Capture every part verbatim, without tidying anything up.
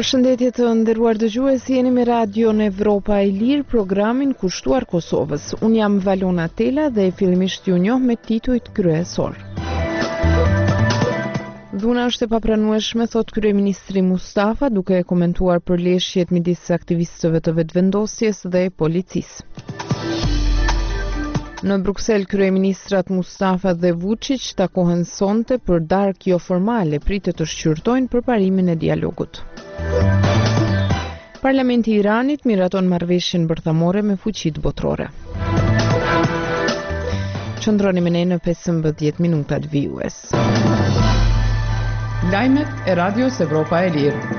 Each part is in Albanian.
Përshëndetje të nderuar dëgjues, jeni me radion Evropa e Lirë, programin kushtuar Kosovës. Unë jam Valona Tela dhe fillimisht ju njoh me titujt kryesor. Dhuna është e papranueshme, thot kryeministri Mustafa, duke komentuar përleshjet midis aktivistëve të vetëvendosjes dhe policisë. Në Bruksel, kryeministrat Mustafa dhe Vučić takohen sonte për darkë jo formale, pritet të shqyrtojnë përparimin e dialogut. Parlamenti i Iranit miraton marrëveshjen bërthamore me fuqitë botërore. Qëndroni me ne në pesëmbëdhjetë minutat vijues. Lajmet e Radios Evropa e Lirë.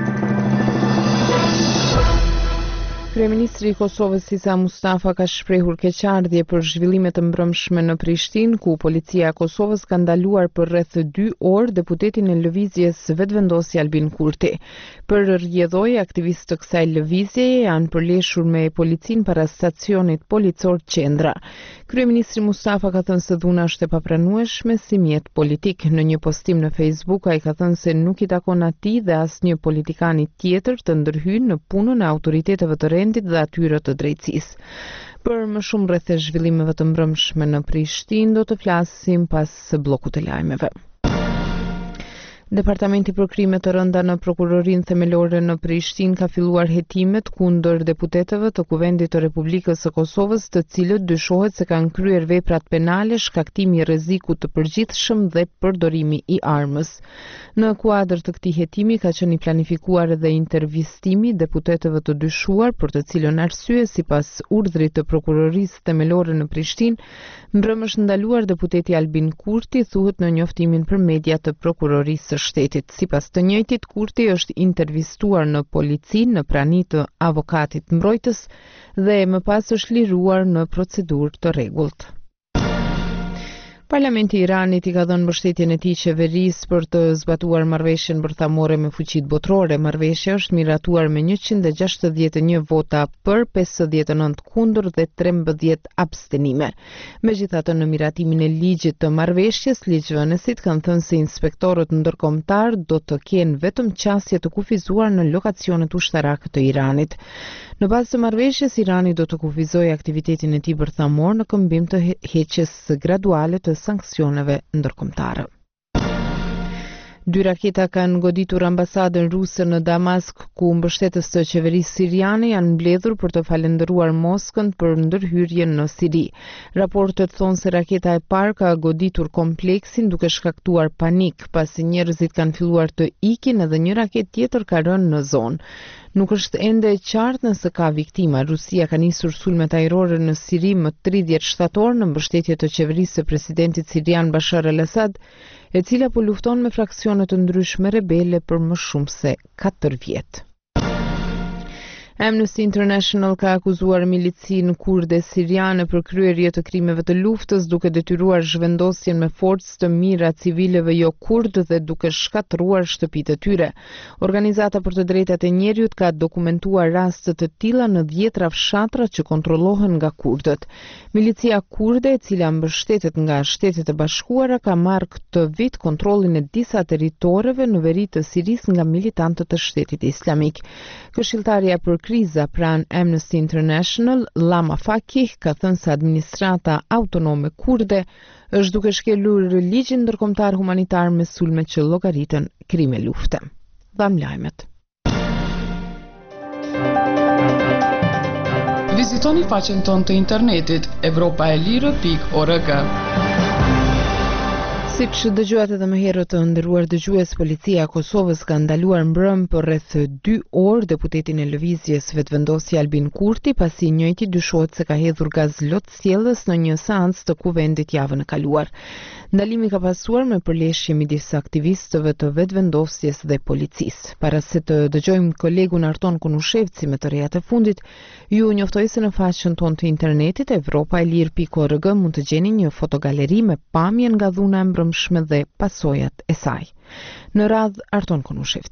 Kryeministri i Kosovës Isa Mustafa ka shprehur keqardhje për zhvillimet të mbrëmshme në Prishtinë, ku policia e Kosovës ka ndaluar për rreth dy orë deputetin e lëvizjes vetëvendosje Albin Kurti. Për rrjedhoj, aktivistë të kësaj lëvizjeje janë përleshur me policinë para stacionit policor Qendra. Kryeministri Mustafa ka thënë se dhuna është e papranueshme si mjet politik. Në një postim në Facebook, ai ka thënë se nuk i takon atij dhe asnjë politikani tjetër të ndërhyjë në punën e autoriteteve të rendit dhe atyre të drejtësisë. Për më shumë rreth e zhvillimeve të mbrëmshme në Prishtinë do të flasim pas bllokut të lajmeve. Departamenti për krime të rënda në prokurorinë themelore në Prishtinë ka filluar hetimet kundër deputetëve të Kuvendit të Republikës së Kosovës, të cilët dyshohet se kanë kryer veprat penale, shkaktimi i rrezikut të përgjithshëm dhe përdorimi i armës. Në kuadër të këtij hetimi ka qenë planifikuar edhe intervistimi deputetëve të dyshuar, për të cilën arsye sipas urdhrit të prokurorisë themelore në Prishtinë, mbrëm është ndaluar deputeti Albin Kurti, thuhet në njoftimin për media të prokurorisë shtetit. Sipas të njëjtit, Kurti është intervistuar në polici në prani të avokatit mbrojtës dhe më pas është liruar në procedurë të rregullt. Parlamenti i Iranit i ka dhënë mbështetjen e tij qeverisë për të zbatuar marrëveshjen bërthamore me fuqitë botërore. Marrëveshja është miratuar me njëqind e gjashtëdhjetë e një vota për, pesëdhjetë e nëntë kundër dhe trembëdhjetë abstenime. Megjithatë, në miratimin e ligjit të marrëveshjes, ligjvënësit kanë thënë se inspektorët ndërkombëtar do të kenë vetëm qasje të kufizuar në lokacionet ushtarake të Iranit. Në bazë të marrëveshjes, Irani do të kufizojë aktivitetin e tij bërthamor në këmbim të heqjes graduale të sanksioneve ndërkombëtare. Dy raketa kanë goditur ambasadën ruse në Damask, ku mbështetës të qeverisë siriane janë mbledhur për të falendëruar Moskën për ndërhyrjen në Siri. Raportet thonë se raketa e parë ka goditur kompleksin duke shkaktuar panik, pasi njerëzit kanë filluar të ikin edhe një raketë tjetër ka rënë në zonë. Nuk është ende e qartë nëse ka viktima. Rusia ka nisur sulmet ajrore në Siri më tridhjetë shtator në mbështetje të qeverisë së presidentit sirian Bashar al-Assad, e cila po lufton me fraksione të ndryshme rebele për më shumë se katër vjet. Amnesty International ka akuzuar milicinë kurde siriane për kryerje të krimeve të luftës, duke detyruar zhvendosjen me forcë të mira civileve jo kurd dhe duke shkatëruar shtëpitë e tyre. Organizata për të drejtat e njerëzit ka dokumentuar raste të tilla në dhjetra fshatra që kontrollohen nga kurdët. Milicia kurde, e cila mbështetet nga Shtetet e Bashkuara, ka marrë këtë vit kontrollin e disa territoreve në veri të Sirisë nga militantët e Shtetit Islamik. Këshilltarja për kriza pranë Amnesty International, Lama Fakih, ka thënë se administrata autonome kurde është duke shkelur ligjin ndërkombëtar humanitar me sulme që llogaritën krime lufte. Dham lajmet. Vizitoni faqen tonë të internetit evropaelire pikë org. Siç dëgjuat edhe më herët të nderuar dëgjues, policia e Kosovës ka ndaluar mbrëm për rreth dy orë deputetin e lëvizjes vetëvendosje Albin Kurti, pasi i njëjti dyshohet se ka hedhur gaz lotësjellës në një seancë të Kuvendit javën e kaluar. Ndalimi ka pasuar me përleshje midis aktivistëve të vetëvendosjes dhe policisë. Para se të dëgjojmë kolegun Arton Kunushevci me të rejat e fundit, ju njoftoj se në faqen tonë të internetit evropaelir pikë org mund të gjeni një fotogaleri me pamjen nga dhuna e mbrëmshme dhe pasojat e saj. Në radh Arton Kunushevci.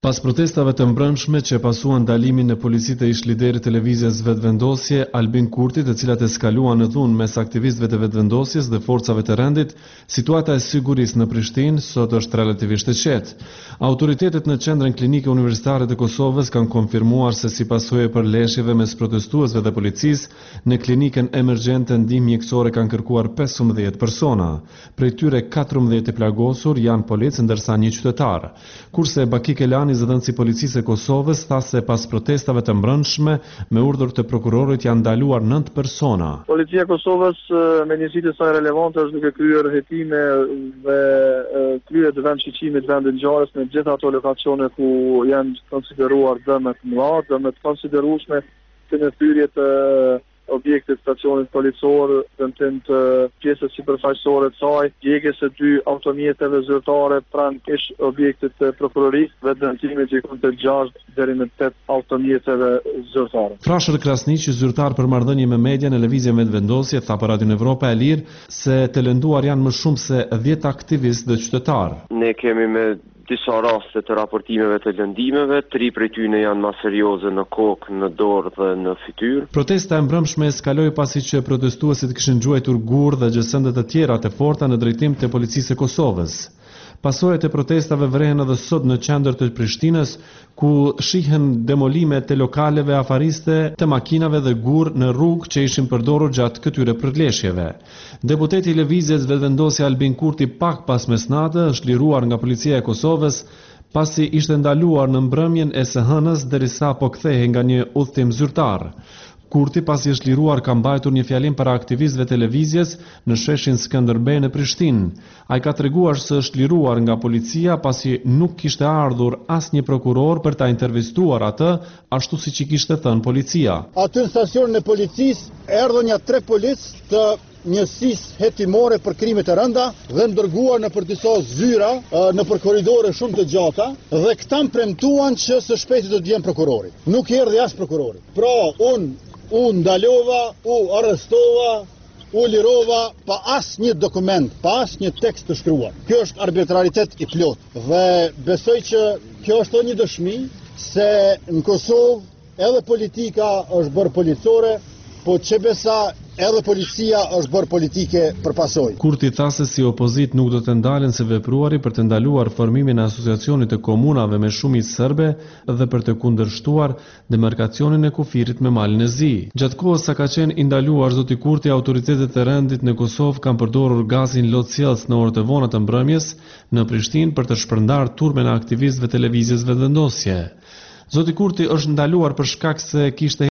Pas protestave të mbrëmshme që pasuan ndalimin e policisë të ish liderit televizjes Vetëvendosje Albin Kurti, të cilat eskaluan në dhunë mes aktivistëve të Vetëvendosjes dhe forcave të rendit, situata e sigurisë në Prishtinë sot është relativisht e qetë. Autoritetet në qendrën klinike universitare të Kosovës kanë konfirmuar se si pasojë e përleshjeve mes protestuesve dhe policisë, në klinikën emergjente ndihmë mjekësore kanë kërkuar pesëmbëdhjetë persona. Prej tyre katërmbëdhjetë të plagosur janë policë, ndërsa një qytetar. Kurse Baki Kelani, zëdhënësi policisë e Kosovës, tha se pas protestave të mbrëmshme me urdhër të prokurorit janë ndaluar nëntë persona. Policia e Kosovës me njësitë e saj relevante është duke kryer hetime dhe kryer të vendshqicimit vendin ngjarjes në gjitha ato lokacione ku janë konsideruar dëme të mëdha, dëme të konsiderueshme të në thyrje të objektit stacionit policor, dëmtim të pjesës sipërfaqësore të saj, djegjes së dy automjeteve zyrtare pranë kish objektit të prokurorisë dhe dëmtimit që të gjashtë deri në tetë automjeteve zyrtare. Frashër Krasniqi, zyrtar për marrëdhënie me media në lëvizje Vetëvendosje, tha për Radion Evropa e Lirë se të lënduar janë më shumë se dhjetë aktivistë dhe qytetarë. Ne kemi me disa raste të raportimeve të lëndimeve, tri prej tyre janë më serioze në kokë, në dorë dhe në fytyrë. Protesta e mbrëmshme eskaloi pasi që protestuesit kishin gjuajtur gur dhe gjësënde të tjera të forta në drejtim të policisë së Kosovës. Pasojat e protestave vrehen edhe sot në qendër të Prishtinës, ku shihen demolime të lokaleve afariste, të makinave dhe gur në rrugë që ishin përdorur gjatë këtyre përleshjeve. Deputeti i lëvizjes Vetëvendosje Albin Kurti pak pas mesnatë është liruar nga policia e Kosovës pasi ishte ndaluar në mbrëmjen e së hënës derisa po kthehej nga një udhëtim zyrtar. Kurti, pasi është liruar, ka mbajtur një fjalim para aktivistëve të lëvizjes në sheshin Skënderbej në Prishtinë. Ai ka treguar se është liruar nga policia pasi nuk kishte ardhur asnjë prokuror për ta intervistuar atë, ashtu siç i kishte thënë policia. Aty në stacionin e policisë erdhën ja tre policë të njësisë hetimore për krime të rënda dhe ndërguar në për disa zyra në për korridore shumë të gjata dhe këta më premtuan që së shpejti do të vjen prokurori. Nuk erdhi as prokurori. Pra unë u ndalova, u arrestova, u lirova pa asnjë dokument, pa asnjë tekst të shkruar. Kjo është arbitraritet i plot dhe besoj që kjo është një dëshmi se në Kosovë edhe politika është bërë policore, po që besa edhe policia është bërë politike për pasojë. Kurti tha se si opozit nuk do të ndalen se vepruari për të ndaluar formimin e asociacionit të komunave me shumicë serbe dhe për të kundërshtuar demarkacionin e kufirit me malin e zi. Gjatë kohës sa ka qenë i ndaluar zoti Kurti, autoritetet e rendit në Kosovë kanë përdorur gazin lotësjellës në orët e vona të mbrëmjes në Prishtinë për të shpërndarë turmen e aktivistëve të lëvizjes Vetëvendosje. Zoti Kurti është ndaluar për shkak se kishte